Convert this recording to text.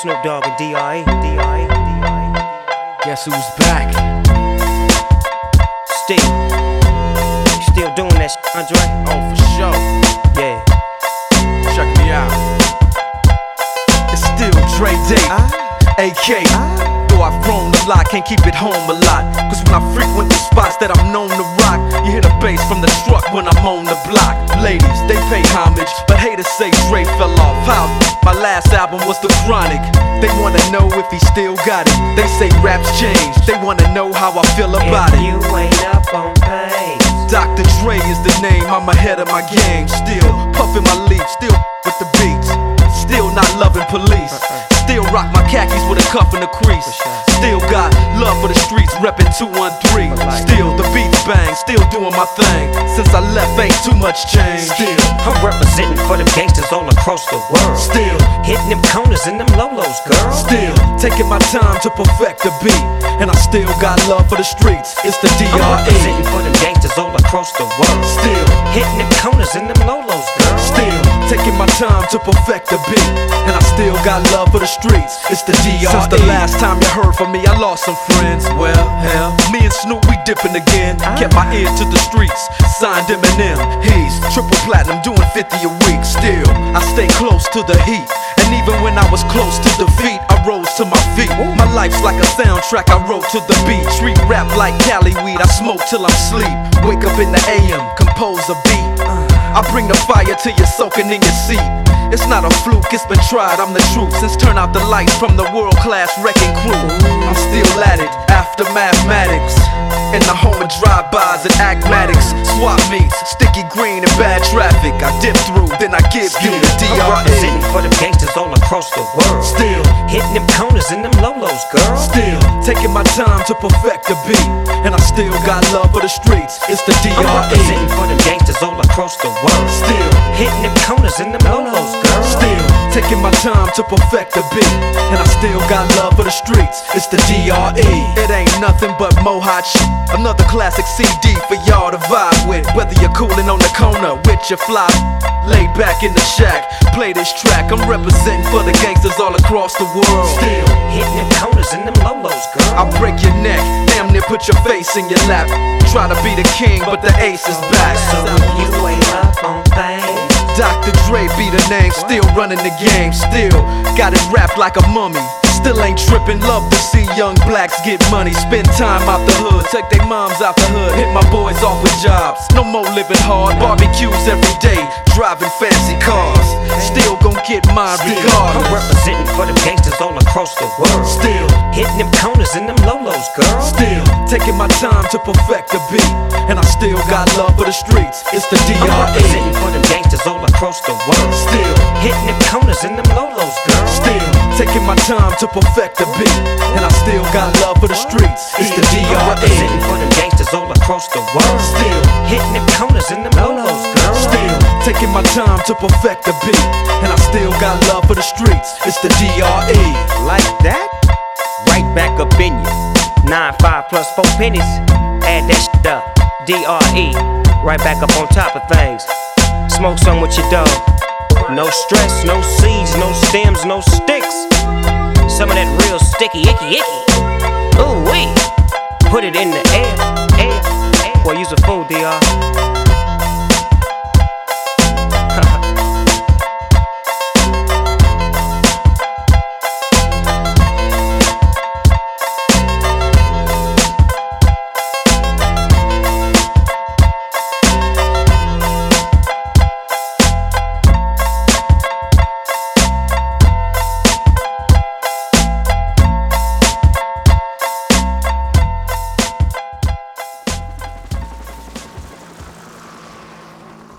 Snoop Dogg and D.R.E. Guess who's back? Still doing that shit, Andre? Oh, for sure. Yeah. Check me out. It's still Dre Day, AK. Though I've grown a lot, can't keep it home a lot. Cause when I frequent the spots that I'm known to rock, you hear the bass from the truck when I'm on the block. Ladies, they pay homage, but haters say Dre fell off. How? My last album was The Chronic. They wanna know if he still got it. They say raps change, they wanna know how I feel about it. You ain't up on pace. Dr. Dre is the name, I'm ahead of my game. Still puffin' my leaf, still with the beats. Still not loving police. Still rock my khakis with a cuff and a crease. Still got love for the streets, reppin' 213. Still the beats bang, still doing my thing. Since I left, ain't too much change. Still I'm representing for them gangsters all across the world. Still hitting them corners and them lolos, girl. Still taking my time to perfect the beat. And I still got love for the streets. It's the I'm D.R.E. representing for them gangsters all across the world. Still hitting them corners and them lolos, girl. Still taking my time to perfect the beat. And I still got love for the streets. It's the D.R.E. Since the last time you heard from me, I lost some friends. Well, hell, me and Snoop, we dipping again. Kept my ear to the streets, signed Eminem. He's triple platinum, doing 50 a week. Still, I stay close to the heat. And even when I was close to defeat, I rose to my feet. My life's like a soundtrack, I wrote to the beat. Street rap like Cali weed, I smoke till I'm sleep. Wake up in the AM, compose a beat. I bring the fire till you're soaking in your seat. It's not a fluke, it's been tried, I'm the truth. Since turn out the lights from the world-class wrecking crew, I'm still at it, after mathematics. In the home of drive-bys and acmatics, swap meets, sticky green and bad traffic. I dip through, then I give you the I'm D.R.E. representing for them gangsters all across the world. Still hitting them corners and them lolos, girl. Still taking my time to perfect the beat. And I still got love for the streets. It's the I'm D.R.E. representing for them gangsters all across the world. Still hitting them corners and them lolos, girl. Still taking my time to perfect the beat. And I still got love for the streets. It's the D.R.E. It ain't nothing but mohawk shit. Another classic CD for y'all to vibe with. Whether you're coolin' on the corner with your fly, laid back in the shack, play this track. I'm representing for the gangsters all across the world. Still hitting them corners and them lolos, girl. I'll break your neck, damn near put your face in your lap. Try to be the king, but the ace is back. So if you ain't up on things, Dr. Dre be the name, still running the game. Still got it wrapped like a mummy. Still ain't trippin', love to see young blacks get money. Spend time out the hood, take their moms out the hood. Hit my boys off with jobs, no more living hard. Barbecues every day, driving fancy cars. Still gon' get mine I'm regardless. representing for them gangsters all across the world. Still hitting them corners and them lolos, girl. Still taking my time to perfect the beat. And I still got love for the streets. It's the I'm D.R.E. representing for them gangsters all across the world. Still hitting them corners and them lolos, girl. Still taking my time to perfect the beat. And I still got love for the streets. It's the I'm D.R.E. representing for them gangsters all across the world. Still hitting them corners and them lolos, girl. Still taking my time to perfect the beat. And I still got love for the streets. It's the D.R.E. Like that? Right back up in you. 9-5 plus 4 pennies. Add that shit up. D.R.E. Right back up on top of things. Smoke some with your dog. No stress, no seeds, no stems, no sticks. Some of that real sticky, icky. Ooh wee. Put it in the air. Boy, you's a fool, D.R.